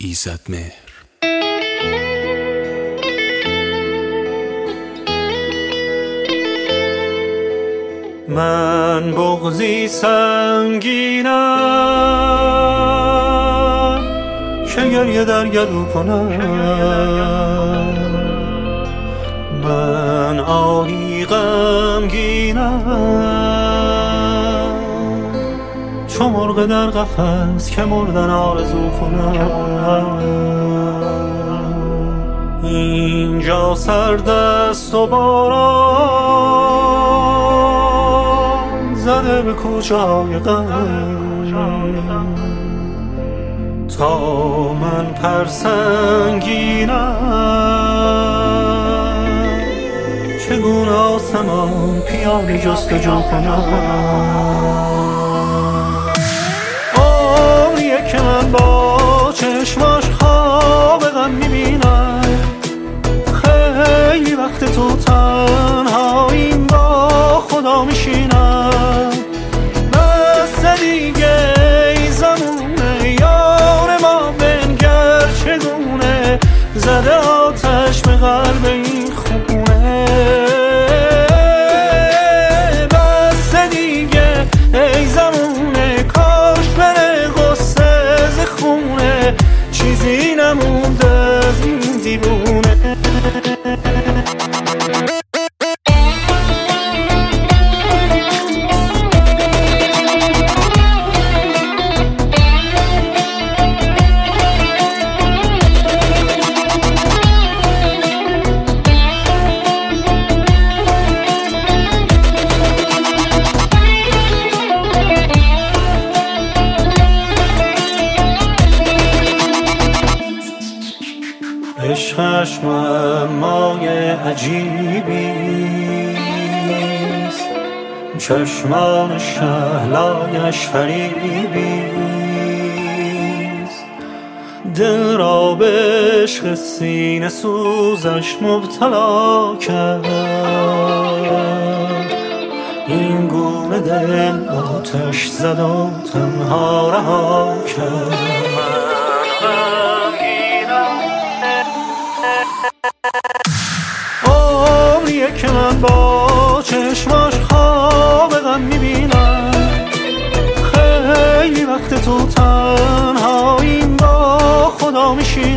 ایزدمهر. من بغضی سنگینم که گریه در گلو کنم، من آهی غمگینم چو مرغ در قفس که مردن آرزو کنم. اینجا سرد است و باران زده به کوچه های غم، تا من پرسنگینم چگونه آسمان پیاله جستجو کنم. عمریه که من با چشماش خواب غم میبینم، خیلی وقت تو تنهاییم با خدا میشینم. بس دیگه ای زمونه یار ما بنگر چگونه زده آتش به قلب این خونه. بس دیگه ای زمونه کاش بره غصه ز خونه، چیزی نمونده از این دیوونه. عشقش معمای عجیبیست، چشمان شهلایش فریبیست. دل را به عشق سینه سوزش مبتلا کرد، این گونه دل آتش زد و تنها رها کرد. عمریه که من با چشماش خواب غم میبینم، خیلی وقت تو تنهاییم با خدا میشینم.